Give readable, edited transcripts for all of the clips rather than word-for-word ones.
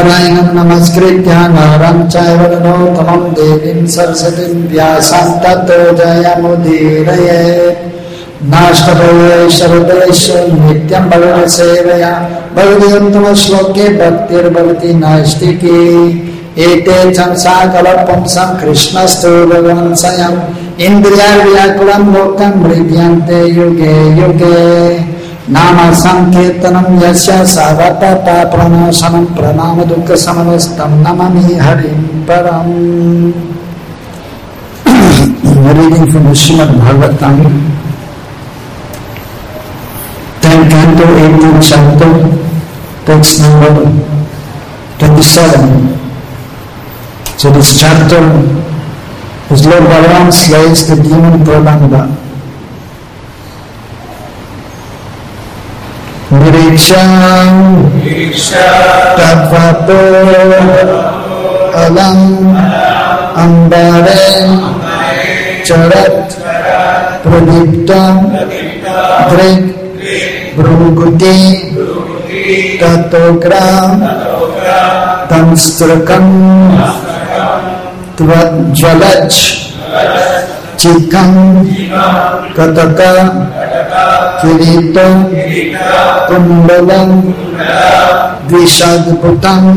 Narayanam namaskritya naram chaiva narotamam devim saraswatim vyasam tato jayamudiraye Nashtadoye sharadesha nityam bhavana sevaya bhagavatam shloke bhaktir bhavati naistiki ete chamsa kalapamsam krishnastu bhagansayam indriya vyakulam lokam mridyante yuge yuge Nama sankirtanam yasya savatata pranasanam pranama dukkha samanastam namami harim param. Reading from the Srimad Bhagavatam, 10th canto, 18th chapter, text number 27. So this chapter is Lord Balaram slays the demon Pralamba. Niriksham Tadvato Alam Ambare Charat Pradiptam Drik Brunguti Tatokram Tamstrakam Tvajvalaj Chikam Kataka Kirita Kundalam Vishadputam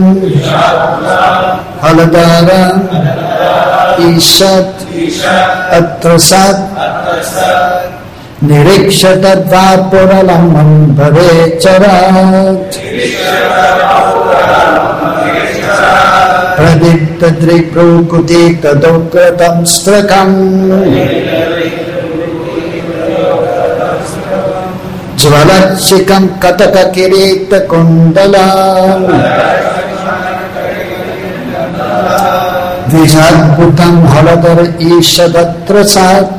Haladara Ishat Atrasat Nirikshatatvapuralam Ambare Charat Pradiptadrik Prukuti Tadokratam Strakam Jvalachikam Kataka Kirita Kundalam Vishadputam Haladara Ishadatrasat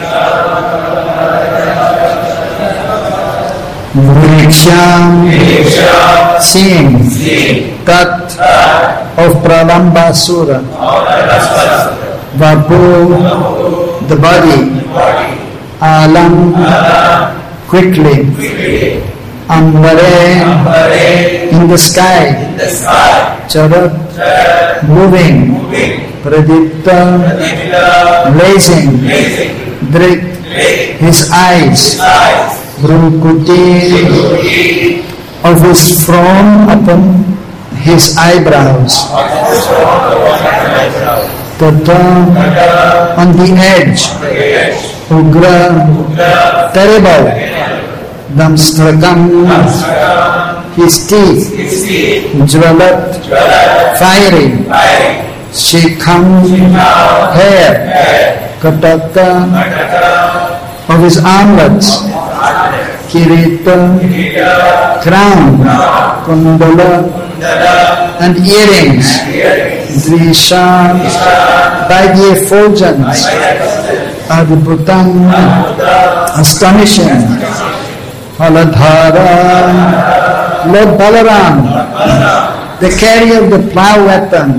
Niriksham seeing Tat of Pralambasura Vapu the body Alam quickly Ambare in the sky Charat moving Pradipta blazing Drik his eyes Brunkuti of his frown upon his eyebrows Tata on the edge Ugra terrible Damstrakam his teeth Jvalat fiery Shikham hair Kataka of his armlets Kirita crown Kundala and earrings Drisha by the effulgence Adbhutam astonishing Haladhara Lord Balaram the carrier of the plough weapon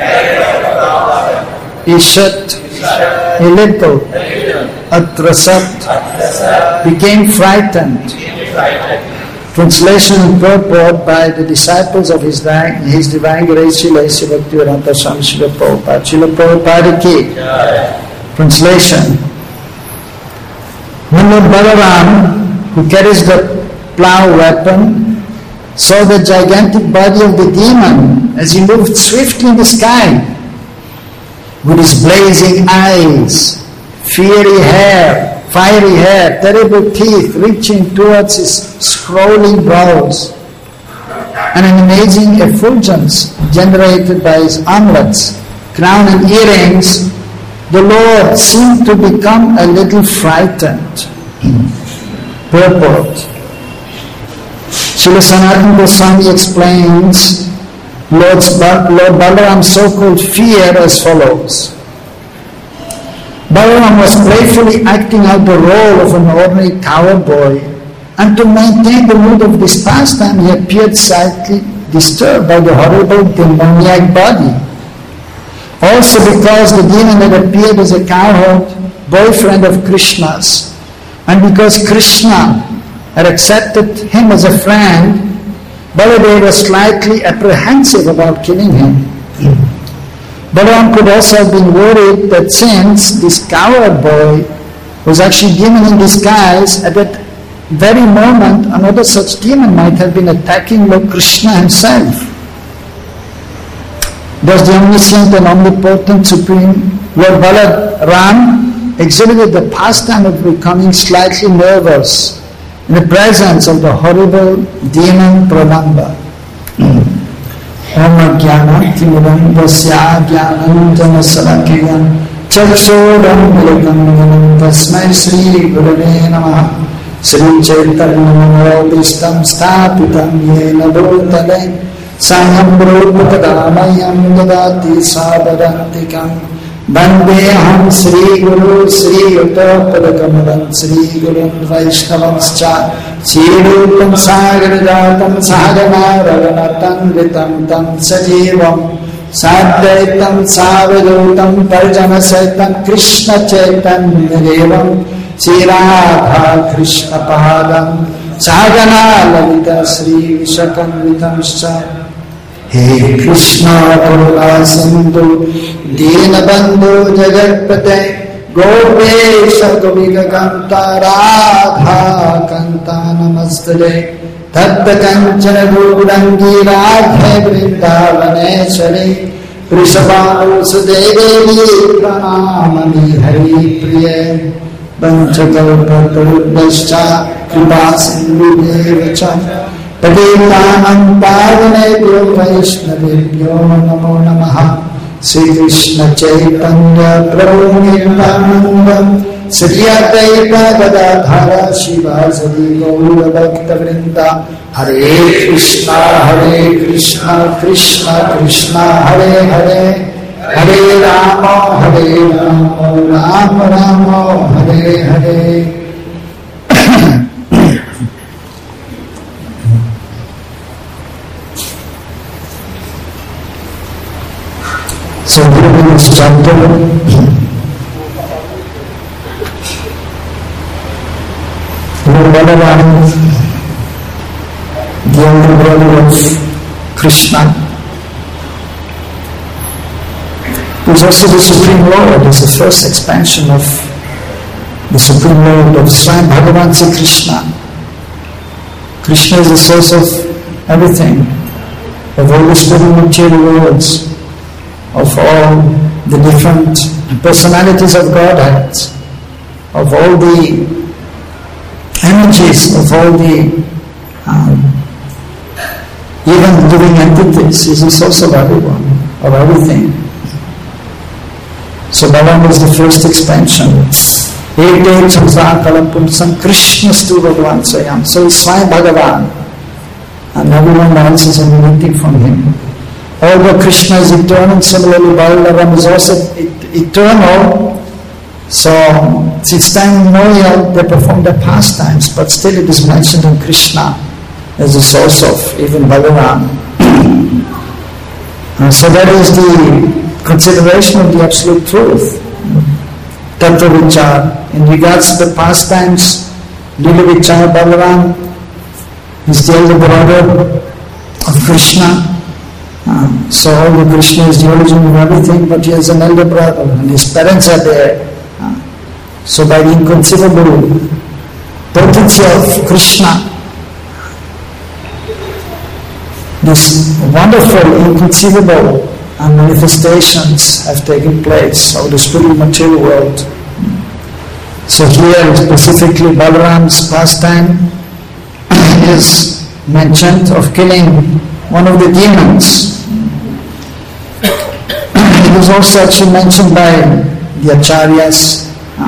Ishat a little Atrasat became frightened. Translation and purport by the disciples of His Divine Grace Srila Bhaktivedanta Swami Srila Prabhupada. Srila Prabhupada ki. Translation. When Lord Balaram, who carries the plough weapon, saw the gigantic body of the demon as he moved swiftly in the sky, with his blazing eyes, fiery hair, terrible teeth reaching towards his scrolling brows, and an amazing effulgence generated by his armlets, crown and earrings, the Lord seemed to become a little frightened. Purport. Srila Sanatana Goswami explains Lord Balaram's so-called fear as follows. Balaram was playfully acting out the role of an ordinary cowboy, and to maintain the mood of this pastime he appeared slightly disturbed by the horrible demoniac body. Also because the demon had appeared as a cowherd, boyfriend of Krishna's, and because Krishna had accepted him as a friend, Baladev was slightly apprehensive about killing him. Balaram could also have been worried that since this coward boy was actually demon in disguise, at that very moment another such demon might have been attacking Lord Krishna himself. Thus the omniscient and omnipotent Supreme Lord Balaram exhibited the pastime of becoming slightly nervous in the presence of the horrible demon Pralamba. Om Jnana Timidam Dasya Jnanam Janasalakiyam Chakshodam Militam Tasmai Sri Gurave Namaha Sri Chaitanya Manavishtam Sthapitam Yena Bhutale Saham Brahmapadamayam Dadati Sabarantikam Vandeham Sri Guru Sri Uttapadakamalam Sri Guru Vaishnavanscha Sri Rupam Sagarjatam Sahagana Raganatam Vitam Tam Sajivam Sadhaitam Savadutam Parjana Saitam Krishna Chaitanyadevam Sri Radha Krishna Padam Sagana Lalita Sri Vishakam Vitamscha He Krishna Karuna Sindhu Deenabandhu Jagatpate Gopesha Gopika Kanta Radha Kanta Namaste Tatta Kanchana Gurangi Radhe Vrindavaneshwari Prishabhanu Sudevi Pranamani Hari Priye Panchakalpatarubhascha Kripa Sindhu Devacha Padinam Pavanebhyo Vaishnavebhyo Namo Namaha Sri Krishna Chaitanya Prabhu Nityananda Sri Advaita Gadadhara Shivasadi Gaura Bhakta Vrinda Hare Krishna Krishna Krishna Hare Hare Hare Rama Rama Rama Hare Hare. So here in this chapter, Lord Balaram, the younger brother of Krishna, who is also the Supreme Lord, is the first expansion of the Supreme Lord of Swayam Bhagavan Sri Krishna. Krishna is the source of everything, of all the spiritual material worlds, of all the different personalities of Godhead, of all the energies, of all the even living entities. Is the source of everyone, of everything. So Balaram is the first expansion. Ete Chaksa Kalampumsam Krishnastu Bhagavan Swayam. So he's Swayam Bhagavan, and everyone else is emanating from him. Although Krishna is eternal, similarly Balaram is also eternal. So since time immemorial they perform their pastimes, but still it is mentioned in Krishna as the source of even Balaram. So that is the consideration of the absolute truth. Tattva Vichar. In regards to the pastimes, Lila Vichar, Balaram is the elder brother of Krishna. So although Krishna is the origin of everything, but he has an elder brother and his parents are there. So by the inconceivable potency of Krishna, these wonderful, inconceivable manifestations have taken place of the spiritual material world. So here specifically Balaram's pastime is mentioned of killing one of the demons. It is also actually mentioned by the acharyas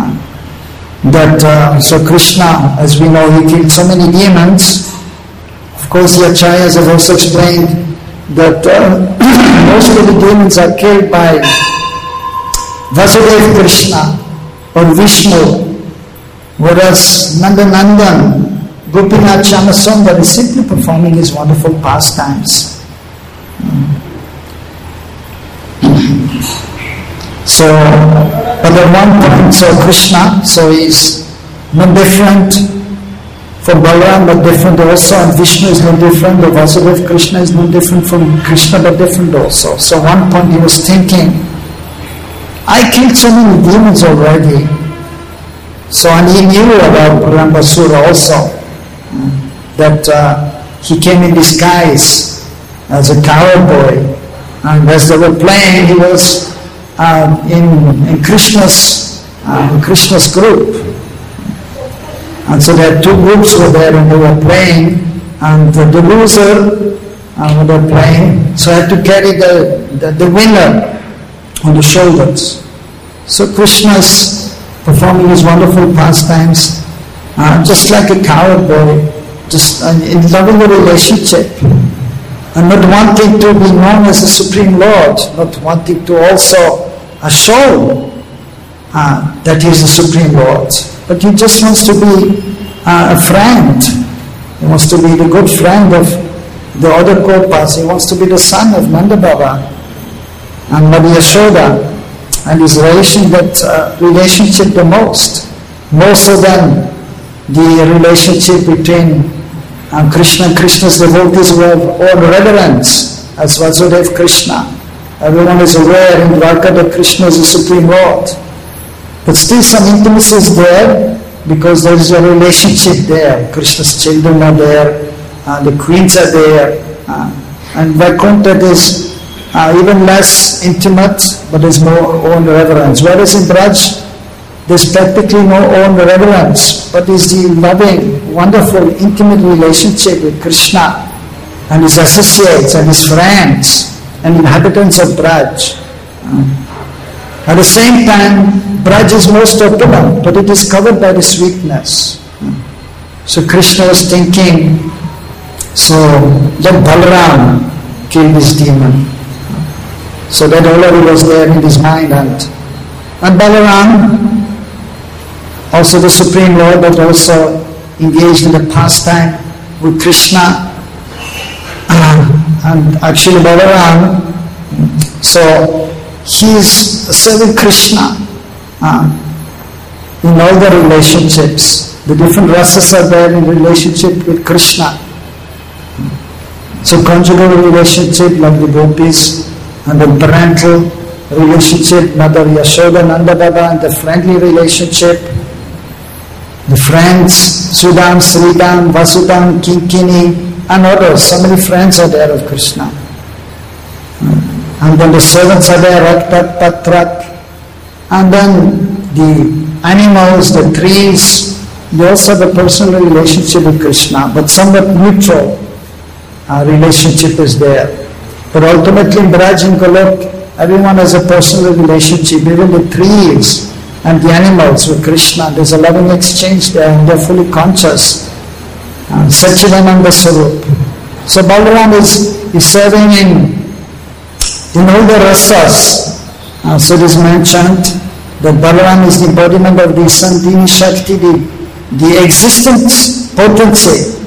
that so Krishna, as we know, he killed so many demons. Of course, the acharyas have also explained that most of the demons are killed by Vasudeva Krishna or Vishnu, whereas Nandanandan, Gopinath Shyamasundar is simply performing his wonderful pastimes. So, but at one point, so Krishna, so he's no different from Balaram but different also, and Vishnu is no different, the Vasudeva Krishna is no different from Krishna but different also. So one point he was thinking, I killed so many demons already. So, and he knew about Brahmasura also, that he came in disguise as a cowboy, and as they were playing, he was in Krishna's group. And so there two groups were there and they were playing, and the loser when they were playing, so had to carry the winner on the shoulders. So Krishna's performing his wonderful pastimes, just like a cowboy, just in loving a relationship, and not wanting to be known as the Supreme Lord, not wanting to also show that he is the Supreme Lord, but he just wants to be a friend. He wants to be the good friend of the other Gopas. He wants to be the son of Nanda Baba and Mother Yashoda, and his relationship the most, more so than the relationship between Krishna and Krishna's devotees who have all reverence as Vasudeva Krishna. Everyone is aware in Dwarka that Krishna is the Supreme Lord. But still some intimacy is there because there is a relationship there. Krishna's children are there, the queens are there, and Vaikuntha is even less intimate, but there's more own reverence. Whereas in Braj, there's practically no own reverence, but is the loving, wonderful, intimate relationship with Krishna and his associates and his friends and inhabitants of Braj. At the same time, Braj is most opulent, but it is covered by the sweetness. So Krishna was thinking, so let Balaram kill this demon. So that already was there in his mind, and Balaram, also the Supreme Lord, but also engaged in the pastime with Krishna, and actually Balaram, so he is serving Krishna in all the relationships. The different rasas are there in relationship with Krishna. So conjugal relationship like the gopis, and the parental relationship, Mother Yashoda, Nanda Baba, and the friendly relationship, the friends, Sudam, Sridam, Vasudam, Kinkini, and others. So many friends are there of Krishna. And then the servants are there, Raktak, Patrak, and then the animals, the trees, they also have a personal relationship with Krishna, but somewhat neutral relationship is there. But ultimately in Braj and Golok, everyone has a personal relationship, even the trees and the animals with Krishna. There's a loving exchange there and they're fully conscious. Sachidananda Sarup. So Balaram is serving in all the rasas. So it is mentioned that Balaram is the embodiment of the Sandhini Shakti, the existence potency.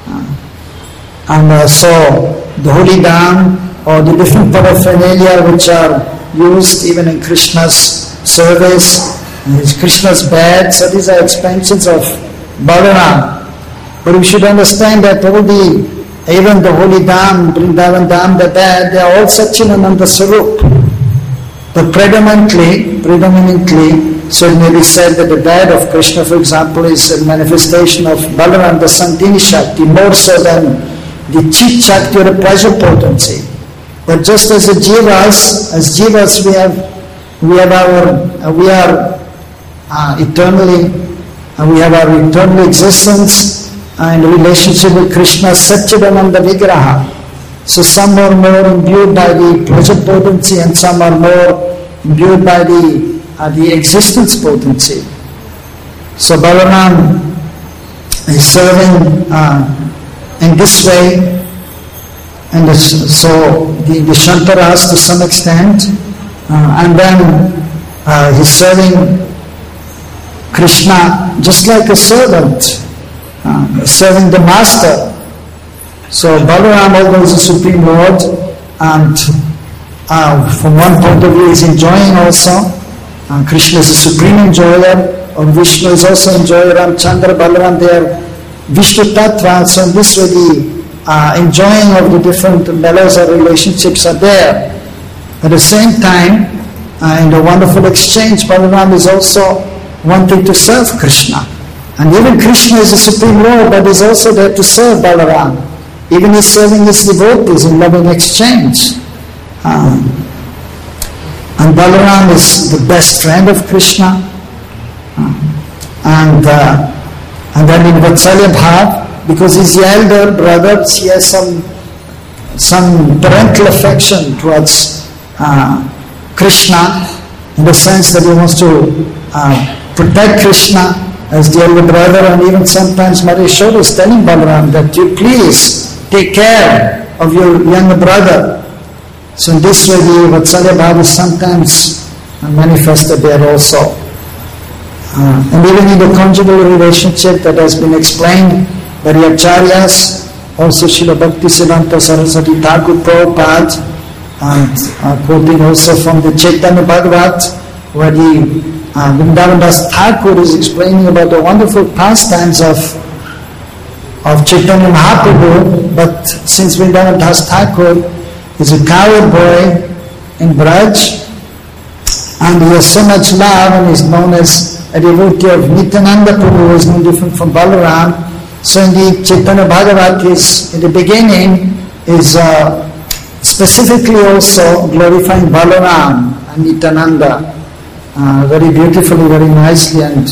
And so the holy dam, or the different paraphernalia which are used even in Krishna's service, Krishna's bed, so these are expansions of Balaram. But we should understand that even the holy dam, Vrindavan dam, the bed, they are all Satchidananda Sarup. But predominantly, so it may be said that the bed of Krishna, for example, is a manifestation of Balaram, the Sandhini Shakti, more so than the Chit Shakti or the pleasure potency. But just as the jivas, we are eternally, we have our eternal existence and relationship with Krishna, Satchidananda Vigraha. So some are more imbued by the pleasure potency, and some are more imbued by the existence potency. So Balaram is serving in this way. And so the Shantaras to some extent, and then he's serving Krishna just like a servant, serving the master. So Balaram, although he's the Supreme Lord, and from one point of view he's enjoying also, Krishna is the supreme enjoyer, or Vishnu is also enjoyer, and Chandra, Balaram, they are Vishnu Tattva, so in this way the enjoying of the different mellows or relationships are there. At the same time, in the wonderful exchange, Balaram is also wanting to serve Krishna. And even Krishna is the Supreme Lord, but is also there to serve Balaram. Even he's serving his devotees in loving exchange. And Balaram is the best friend of Krishna. And then in Vatsalya Bhav, because he's the elder brother, he has some parental affection towards Krishna, in the sense that he wants to protect Krishna as the elder brother, and even sometimes Mother Yashoda is telling Balaram that you please take care of your younger brother. So in this way the Vatsalya Bhav is sometimes manifested there also. And even in the conjugal relationship that has been explained by the Acharyas, also Srila Bhaktisiddhanta Saraswati Thakur Prabhupada, and quoting also from the Chaitanya Bhagavat, where the Vrindavan Das Thakur is explaining about the wonderful pastimes of Chaitanya Mahaprabhu. But since Vrindavan Das Thakur is a coward boy in Braj, and he has so much love and is known as a devotee of Nityananda Prabhu, who is no different from Balaram. So in the Chaitanya Bhagavat is, in the beginning, is specifically also glorifying Balaram and Nityananda very beautifully, very nicely, and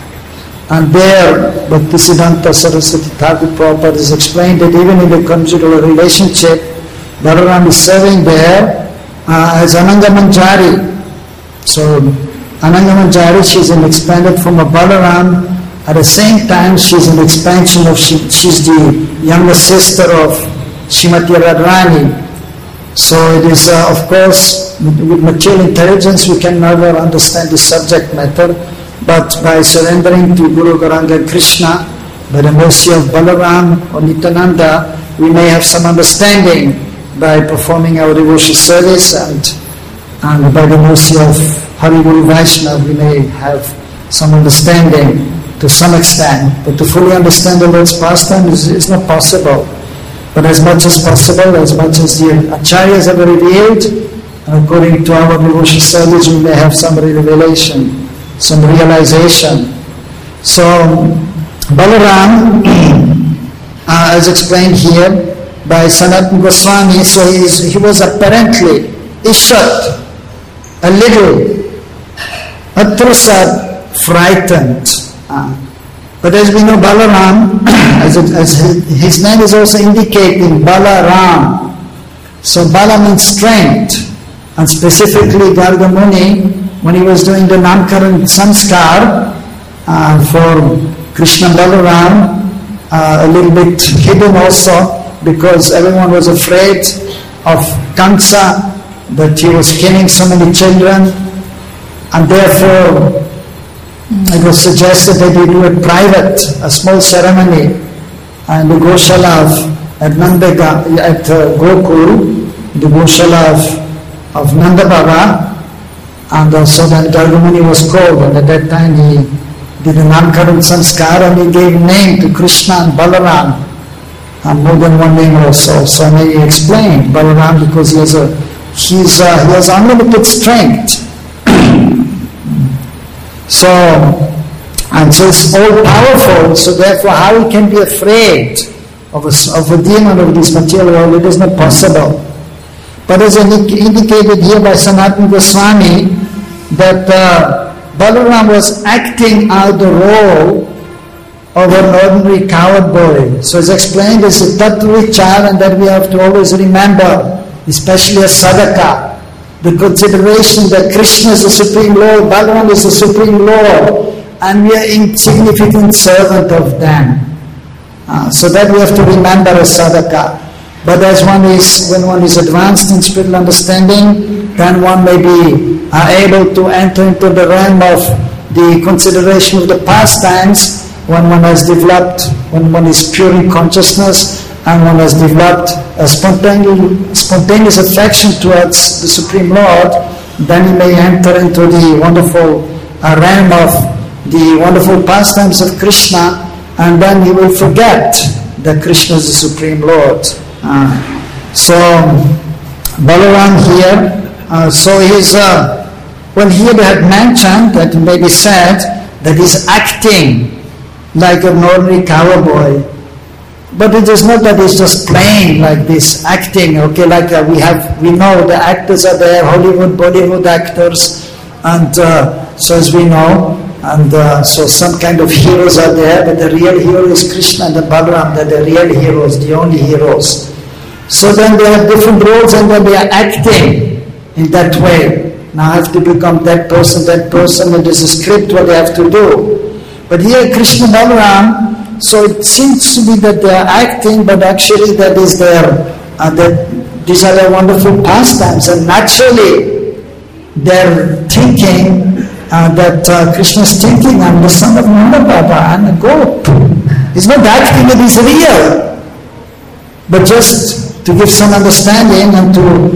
there Bhaktisiddhanta Saraswati Thakur Prabhupada is explained that even in the conjugal relationship, Balaram is serving there as Ananga Manjari. So Ananga Manjari, she is an expanded form of Balaram. At the same time, she is an expansion of, she's the younger sister of Srimati Radharani. So it is, of course, with material intelligence we can never understand the subject matter, but by surrendering to Guru Gauranga Krishna, by the mercy of Balaram or Nityananda, we may have some understanding by performing our devotional service, and by the mercy of Hari Guru Vaishnava we may have some understanding to some extent, but to fully understand the Lord's pastime is not possible. But as much as possible, as much as the Acharyas have revealed, and according to our devotional service, we may have some revelation, some realization. So, Balaram, as explained here by Sanatana Goswami, so he was apparently Ishvat, a little, atrasad, frightened. But as we know, Balaram, as his name is also indicating, Balaram. So Bala means strength, and specifically Garga Muni, when he was doing the Namkaran Samskar for Krishna Balaram, a little bit hidden also, because everyone was afraid of Kamsa, that he was killing so many children, and therefore it was suggested that they do a private, a small ceremony, and the Goshala at Nandega, at Gokul, the Goshala of Nanda Baba, and so then Garga Muni was called, and at that time he did a Namkaran Samskar, and he gave name to Krishna and Balaram, and more than one name also. So I may explain Balaram because he has unlimited strength. So it's all powerful, so therefore how he can be afraid of a demon of this material world? It is not possible. But as indicated here by Sanatana Goswami, that Balaram was acting out the role of an ordinary coward boy. So it's explained as a tattva vichar, and that we have to always remember, especially as sadhaka, the consideration that Krishna is the Supreme Lord, Balaram is the Supreme Lord, and we are insignificant servant of them. So that we have to remember as sadhaka. But when one is advanced in spiritual understanding, then one may be able to enter into the realm of the consideration of the pastimes when one has developed, when one is pure in consciousness, and one has developed a spontaneous affection towards the Supreme Lord, then he may enter into the wonderful realm of the wonderful pastimes of Krishna, and then he will forget that Krishna is the Supreme Lord. So Balaram here, so he's, well, here they had mentioned that it may be said that he's acting like an ordinary cowboy. But it is not that he's just playing like this, acting, okay, like we know the actors are there, Hollywood, Bollywood actors, and so as we know, and so some kind of heroes are there, but the real hero is Krishna and the Balaram, they're the real heroes, the only heroes. So then they have different roles and then they are acting in that way. Now I have to become that person, and there's a script what they have to do. But here Krishna Balaram, so it seems to be that they are acting, but actually that is these are their wonderful pastimes, and naturally they're thinking that Krishna is thinking, I'm the son of Nanda Baba, I'm a goat. He's not acting, it is real. But just to give some understanding and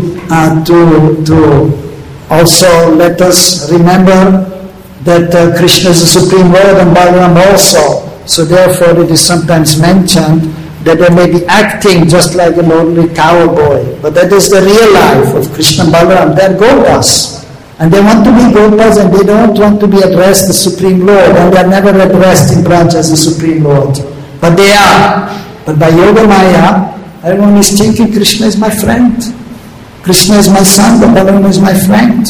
to also let us remember that Krishna is the Supreme Lord and Balaram also. So therefore it is sometimes mentioned that they may be acting just like an ordinary cowboy. But that is the real life of Krishna and Balaram. They are Gopas. And they want to be Gopas and they don't want to be addressed as Supreme Lord. And they are never addressed in Braj as the Supreme Lord. But they are. But by Yoga Maya, everyone is thinking Krishna is my friend. Krishna is my son, but Balaram is my friend.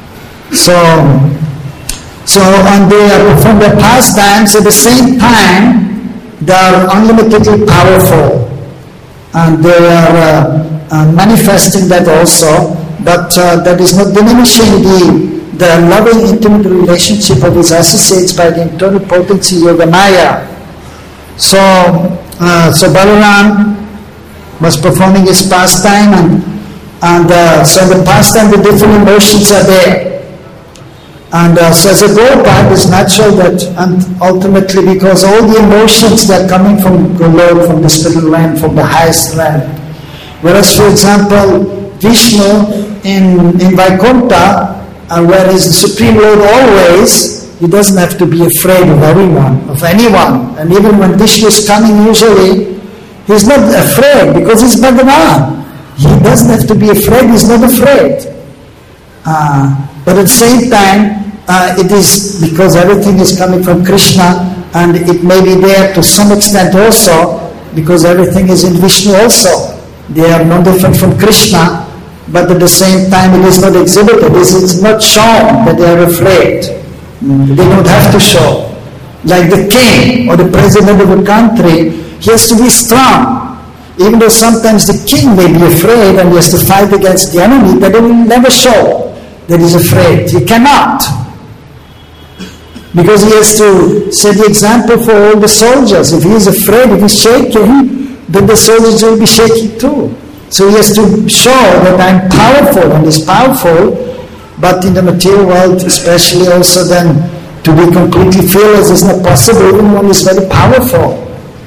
So and they are from their pastimes at the same time they are unlimitedly powerful, and they are manifesting that also. But that is not diminishing the loving intimate relationship of his associates by the internal potency Yoga Maya. So Balaram was performing his pastime, and so in the pastime the different emotions are there. And so as a Gopa, it is natural that, and ultimately because all the emotions that are coming from the Lord, from the spiritual land, from the highest land. Whereas, for example, Vishnu in Vaikuntha, where is the Supreme Lord always, he doesn't have to be afraid of anyone. And even when Vishnu is coming usually, he's not afraid because he's Bhagavan. He doesn't have to be afraid, he's not afraid. But at the same time, it is because everything is coming from Krishna, and it may be there to some extent also, because everything is in Vishnu also. They are no different from Krishna, but at the same time it is not exhibited, it is not shown that they are afraid. They don't have to show. Like the king or the president of a country, he has to be strong. Even though sometimes the king may be afraid and he has to fight against the enemy, but he will never show that he's afraid. He cannot. Because he has to set the example for all the soldiers. If he is afraid, if he's shaking, then the soldiers will be shaking too. So he has to show that I'm powerful, and he's powerful, but in the material world especially also then to be completely fearless is not possible, even when he's very powerful.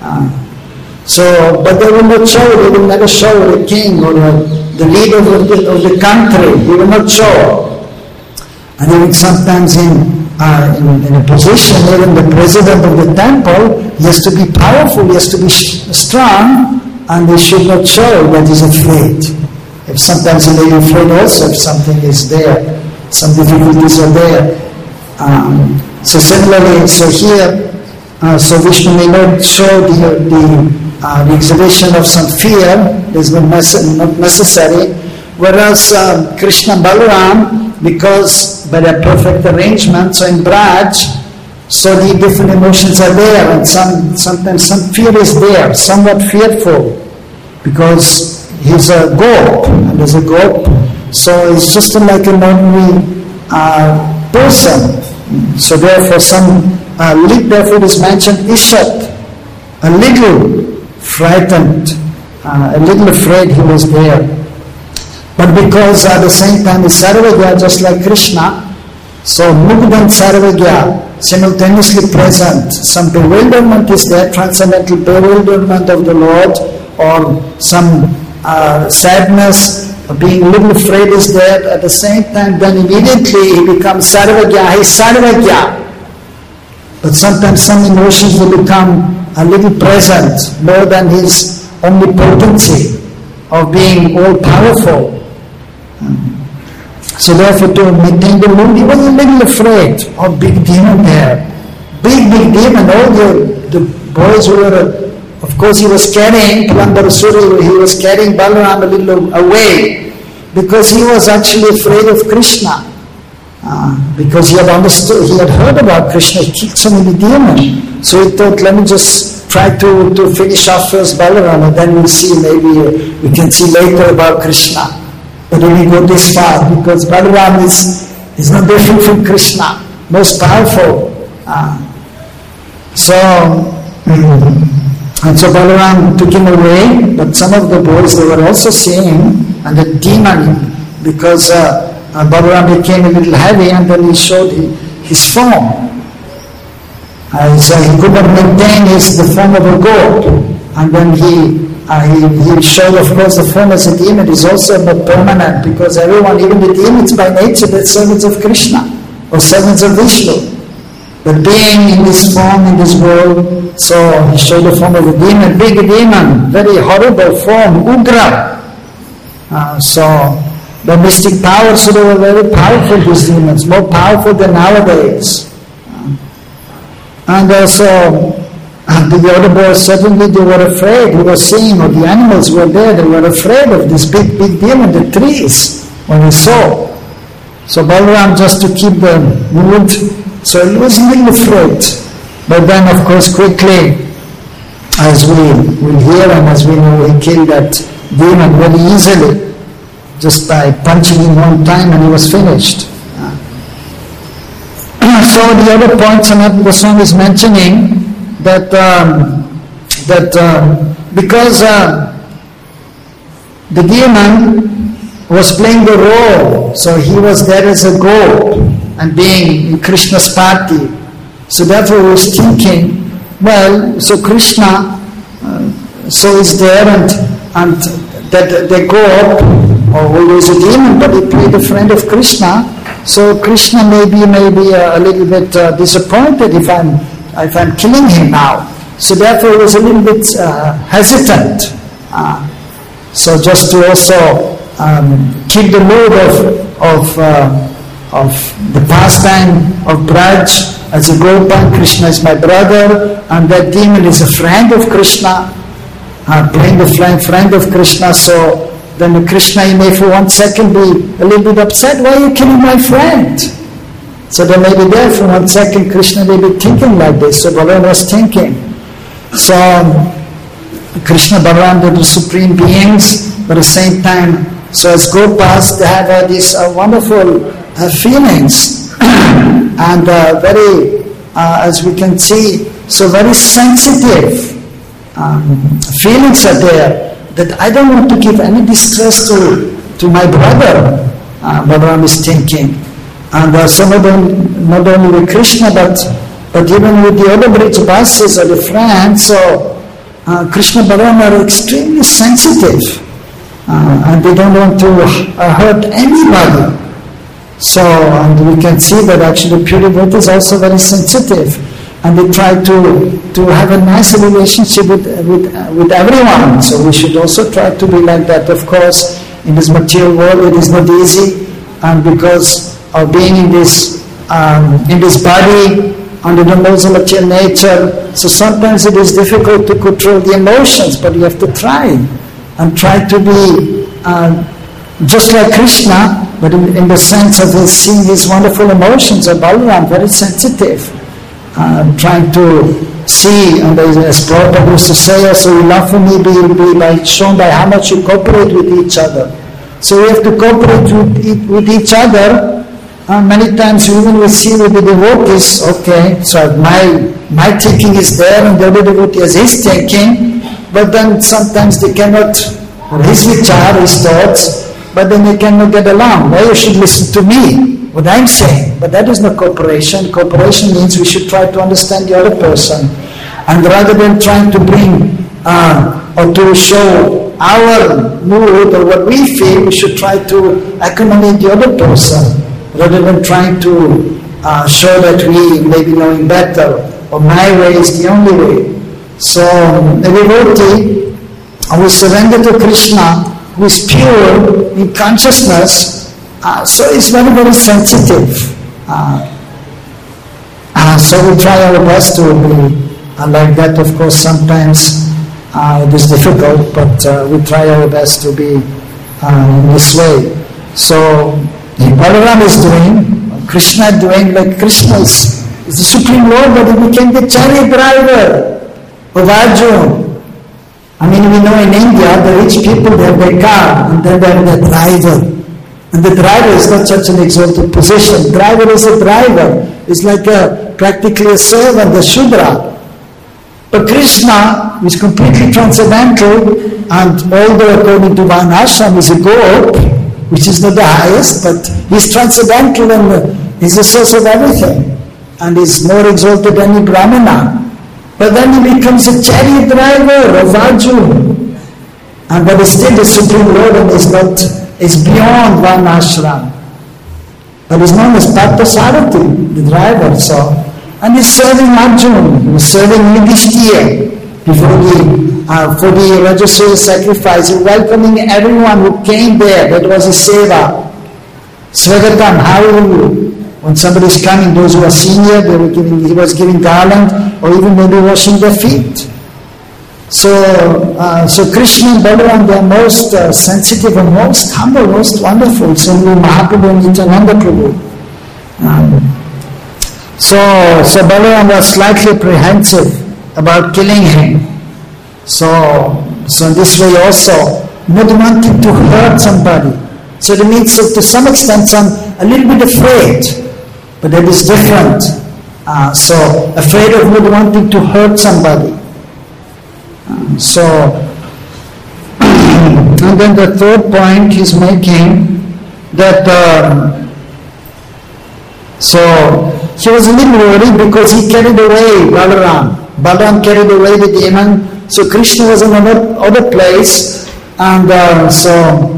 But they will not show, they will never show the king or the leader of the country, he will not show. And even sometimes in a position, even the president of the temple, he has to be powerful, he has to be strong, and he should not show that he's afraid. If sometimes he may be afraid also if something is there, some difficulties are there. So similarly, so here, so Vishnu may not show the exhibition of some fear, is not necessary, whereas Krishna and Balaram, because by their perfect arrangement, so in Braj, so the different emotions are there, and sometimes some fear is there, somewhat fearful, because he's a gop, and as a gop, so he's just like an ordinary person. So therefore therefore it is mentioned Ishat, a little frightened, a little afraid he was there. But because at the same time is Sarvagya, just like Krishna, so Mugdha and Sarvagya simultaneously present. Some bewilderment is there, transcendental bewilderment of the Lord, or some sadness, being a little afraid is there. At the same time, then immediately he becomes Sarvagya, he is Sarvagya. But sometimes some emotions will become a little present, more than his omnipotency of being all-powerful. So therefore, to maintain the mood, he was a little afraid of big demon there. Big demon. All the boys were, of course, he was carrying Purandarasura, he was carrying Balaram a little away, because he was actually afraid of Krishna. Because he had understood, he had heard about Krishna, he killed so many demons. So he thought, let me just try to finish off first Balaram, and then we'll see, maybe we can see later about Krishna. But when we go this far, because Balaram is not different from Krishna, most powerful. And so Balaram took him away, but some of the boys, they were also seeing, and the demon, because Balaram became a little heavy, and then he showed his form. So he could not maintain the form of a goat, and then he showed, of course, the form as a demon is also not permanent, because everyone, even the demons by nature, they're servants of Krishna or servants of Vishnu. But being in this form, in this world, so he showed the form of a demon, big demon, very horrible form, Ugra. So the mystic power, so they were very powerful, these demons, more powerful than nowadays. And also, the other boys, suddenly they were afraid. They were seeing, or the animals were there, they were afraid of this big demon, the trees, when he saw. So Balaram, just to keep the mood, so he was a little afraid. But then, of course, quickly, as we will hear and as we know, he killed that demon very easily, just by punching him one time, and he was finished. So the other point Sanatana Goswami is mentioning that because the demon was playing the role, so he was there as a goat and being in Krishna's party. So therefore he was thinking, well, so Krishna so is there and that they go up, or always a demon, but he played a friend of Krishna. So Krishna may be a little bit disappointed if I'm killing him now. So therefore he was a little bit hesitant. So just to also keep the mood of the pastime of Braj as a Gopa, Krishna is my brother, and that demon is a friend of Krishna, playing the friend of Krishna. So then Krishna, he may for 1 second be a little bit upset, why are you killing my friend? So then maybe there for 1 second Krishna may be thinking like this. So Balaram was thinking. So Krishna, Balaram, they're the supreme beings, but at the same time, so as Gopas, they have these wonderful feelings and very, as we can see, so very sensitive feelings are there, that I don't want to give any distress to my brother, Balaram is thinking. And so not only with Krishna, but even with the other Brajavasis or the friends, so Krishna and Balaram are extremely sensitive, and they don't want to hurt anybody. So, and we can see that actually pure devotee is also very sensitive, and they try to have a nice relationship with everyone. So we should also try to be like that. Of course, in this material world it is not easy, and because of being in this body under the modes of material nature, so sometimes it is difficult to control the emotions, but you have to try and try to be just like Krishna, but in the sense of seeing these wonderful emotions of Balaram, very sensitive. Trying to see, and as Prabhupada used to say also, you love for me be like shown by how much you cooperate with each other. So we have to cooperate with each other. Many times even we see with the devotees, okay, so my thinking is there and the other devotee has his thinking, but then sometimes they cannot, or his vichar, his thoughts, but then they cannot get along. Why you should listen to me, what I'm saying? But that is not cooperation. Cooperation means we should try to understand the other person. And rather than trying to bring or to show our mood or what we feel, we should try to accommodate the other person, rather than trying to show that we may be knowing better, or my way is the only way. So a devotee who is surrendered to Krishna, who is pure in consciousness, so is very, very sensitive. So we try our best to be like that. Of course, sometimes it is difficult, but we try our best to be in this way. So Balaram is doing, Krishna doing, like Krishna is the Supreme Lord, but he became the chariot driver of Arjuna. I mean, we know in India, the rich people, they have their car, and then they have their driver. And the driver is not such an exalted position. Driver is a driver. It's like practically a servant, a Shudra. But Krishna is completely transcendental, and although according to Varnashram is a Gop, which is not the highest, but he's transcendental and he's the source of everything. And is more exalted than any Brahmana. But then he becomes a chariot driver of Arjuna. And but he's still the Supreme Lord and is beyond Varnashram. But he's known as Parthasarathy, the driver. So, and he's serving Arjuna, he was serving Yudhishthira for the Rajasuya sacrifice, welcoming everyone who came there. That was his seva. Swagatam, how are you? When somebody is coming, those who are senior, he was giving garland, or even maybe washing their feet. So Krishna and Balaram, they are most sensitive and most humble, most wonderful. So Mahaprabhu and Nityananda Prabhu. So Balaram was slightly apprehensive about killing him. So in this way also, not wanting to hurt somebody. So it means to some extent a little bit afraid. But that is different. So afraid of not wanting to hurt somebody. And then the third point he's making, that so he was a little worried because he carried away Balaram. Balaram carried away the demon. So Krishna was in another place, and so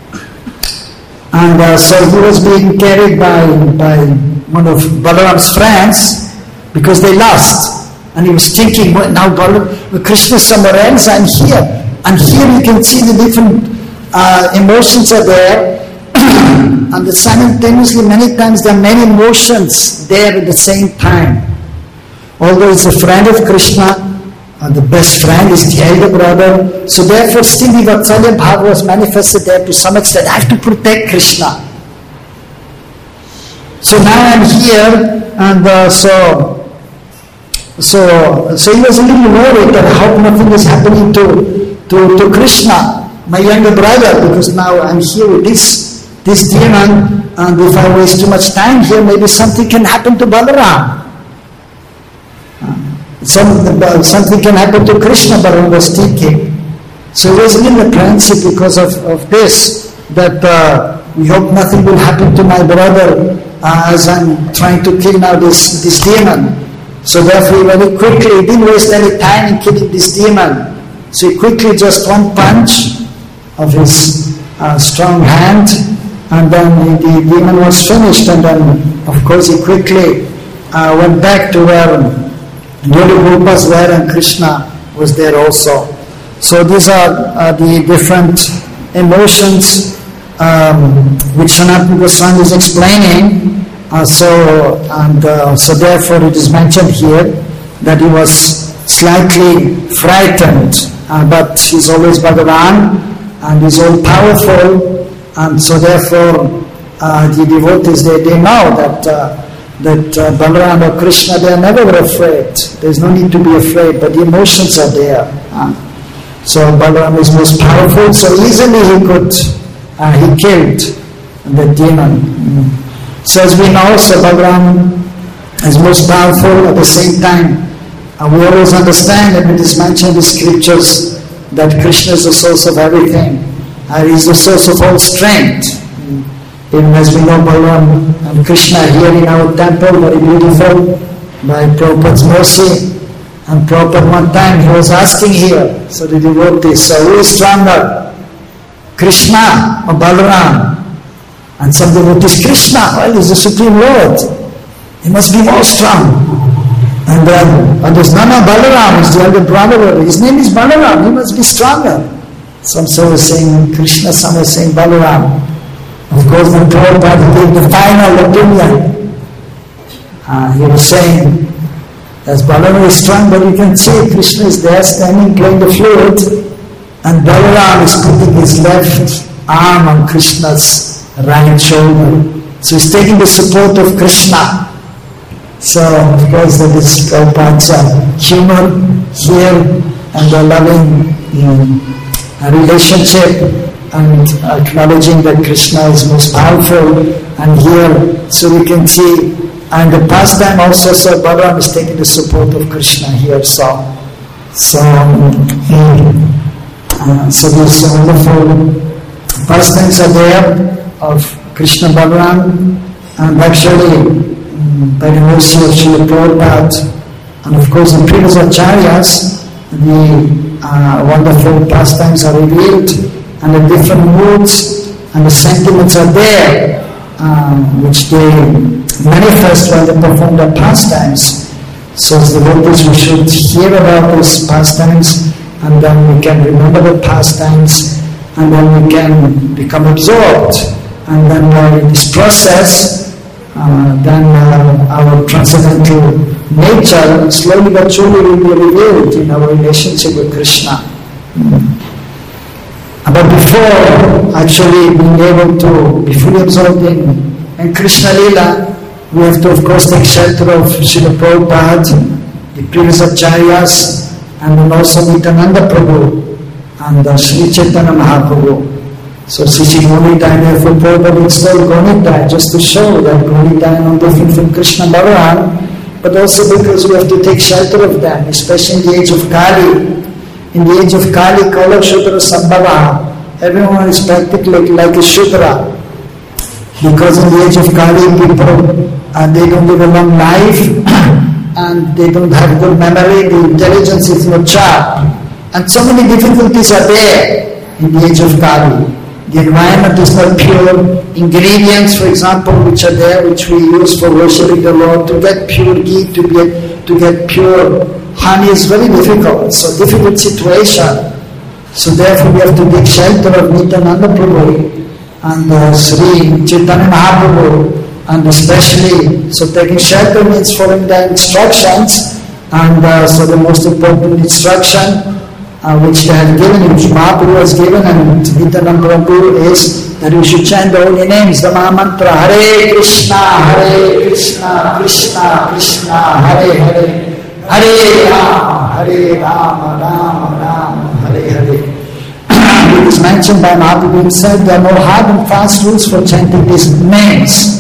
he was being carried by one of Balaram's friends, because they lost. And he was thinking, well, now Krishna is somewhere else, I'm here. And here you can see the different emotions are there. And simultaneously, many times there are many emotions there at the same time. Although he's a friend of Krishna, the best friend is the elder brother. So therefore still the Vatsalya Bhava was manifested there to some extent. I have to protect Krishna. So now I'm here, and so he was a little worried that I hope nothing is happening to Krishna, my younger brother, because now I'm here with this demon, and if I waste too much time here, maybe something can happen to Balaram. Something can happen to Krishna, Balaram was thinking. So he was a little apprehensive because of this, that we hope nothing will happen to my brother as I'm trying to kill now this demon. So therefore very quickly, he didn't waste any time in killing this demon. So he quickly, just one punch of his strong hand, and then the demon was finished. And then of course he quickly went back to where Goli Gopas were, and Krishna was there also. So these are the different emotions which Sanatana Goswami is explaining. So therefore it is mentioned here that he was slightly frightened, but he's always Bhagavan and he's all powerful, and so therefore the devotees, they know that Balaram or Krishna, they are never afraid. There's no need to be afraid, but the emotions are there. So Balaram is most powerful, so easily he killed the demon. So as we know, so Balaram is most powerful. At the same time, we always understand, and it is mentioned in the scriptures, that Krishna is the source of everything. He is the source of all strength. Even as we know, Balaram and Krishna here in our temple, very beautiful, by Prabhupada's mercy. And Prabhupada one time, he was asking here, so the devotees, so who is stronger, Krishna or Balaram? And some devotees, Krishna, well, he's the Supreme Lord. He must be more strong. And then others, no, Balaram is the elder brother. His name is Balaram, he must be stronger. Some were saying Krishna, some were saying Balaram. Of course, the Prabhupada gave the final opinion. He was saying, as Balaram is strong, but you can see Krishna is there standing playing the flute, and Balaram is putting his left arm on Krishna's right shoulder. So he's taking the support of Krishna. So, of course, that is Prabhupada's humor here, and the loving relationship, and acknowledging that Krishna is most powerful. And here, so we can see, and the pastime also, so Balaram is taking the support of Krishna here. So these wonderful pastimes are there of Krishna Balaram, and actually, by the mercy of Srila Prabhupada, and of course the previous acharyas, the wonderful pastimes are revealed, and the different moods and the sentiments are there, which they manifest when they perform their pastimes. So as devotees, we should hear about these pastimes, and then we can remember the pastimes, and then we can become absorbed, and then in this process, then our transcendental nature slowly but surely will be revealed in our relationship with Krishna. But before actually being able to be fully absorbed in Krishna Lila, we have to of course take shelter of Srila Prabhupada, the previous acharyas, and then also Nityananda Prabhu and Sri Chaitanya Mahaprabhu. So Sri Gaunidai, therefore Prabhupada installed Gaunidai just to show that Gaunidai is no different from Krishna Balaram, but also because we have to take shelter of them, especially in the age of Kali. In the age of Kali, Kala Shudra Sambhava, everyone is practically like a Shudra. Because in the age of Kali, people, they don't live a long life, and they don't have good memory, the intelligence is not sharp. And so many difficulties are there in the age of Kali. The environment is not pure. Ingredients, for example, which are there, which we use for worshipping the Lord, to get pure ghee, to get pure honey is very difficult. So difficult situation. So therefore we have to take shelter of Nityananda Prabhu and Sri Chaitanya Mahaprabhu, and especially, so taking shelter means following the instructions, and so the most important instruction which they have given, which Mahaprabhu has given, and Nityananda Prabhu, is that we should chant the holy names, the Maha Mantra, Hare Krishna, Krishna Krishna, Hare Hare, Hare Rama, Rama Rama, Hare Hare. It is mentioned by Mahaprabhu himself, there are no hard and fast rules for chanting these names.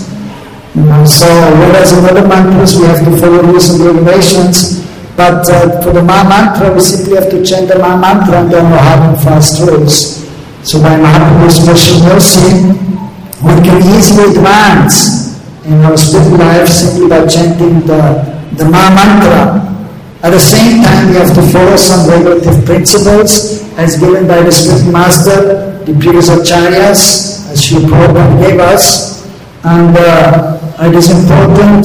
So whereas in other mantras we have to follow rules and regulations, but for the Maha Mantra we simply have to chant the Maha Mantra, and there are no hard and fast rules. So by Mahaprabhu's special mercy, we can easily advance in our spiritual life simply by chanting the Maha Mantra. At the same time, we have to follow some regulative principles as given by the spiritual master, the previous acharyas, as Srila Prabhupada gave us. And it is important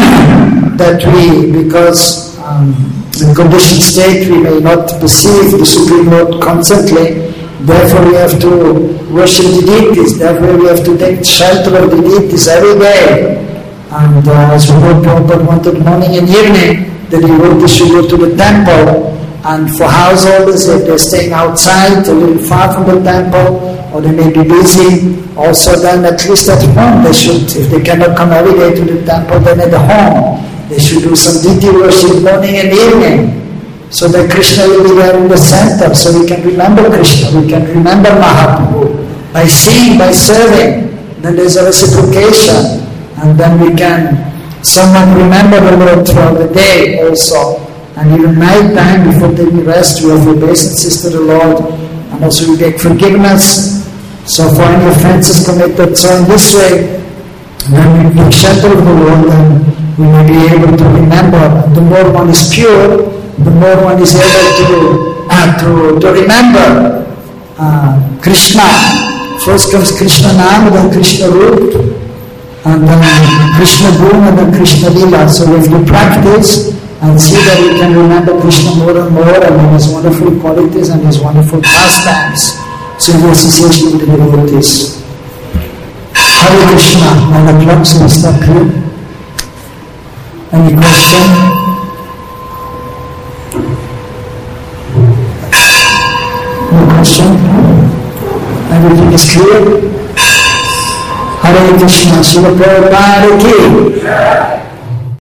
that we, because in conditioned state we may not perceive the Supreme Lord constantly, therefore we have to worship the deities, therefore we have to take shelter of the deities every day. And as we know, Prabhupada wanted morning and evening, the devotees should go to the temple, and for householders, if they're staying outside, a little far from the temple, or they may be busy, also then at least at home they should, if they cannot come every day to the temple, then at the home, they should do some deity worship morning and evening, so that Krishna will be there in the center, so we can remember Krishna, we can remember Mahaprabhu. By seeing, by serving, then there's a reciprocation, and then we can someone remember the Lord throughout the day also, and even night time before taking rest we have obeisances to the Lord, and also we take forgiveness. So for any offenses committed, so in this way, when we take shelter of the Lord, then we may be able to remember. The more one is pure, the more one is able to remember Krishna. First comes Krishna Nam, then Krishna Roop, and then Krishna Gun, and then Krishna Lila. So we have to practice and see that we can remember Krishna more and more and His wonderful qualities and His wonderful pastimes. So the association with the devotees. Hare Krishna. 9 o'clock, so we stop here. Any question? No question? Everything is clear? Hare Krishna. Srila Prabhupada ki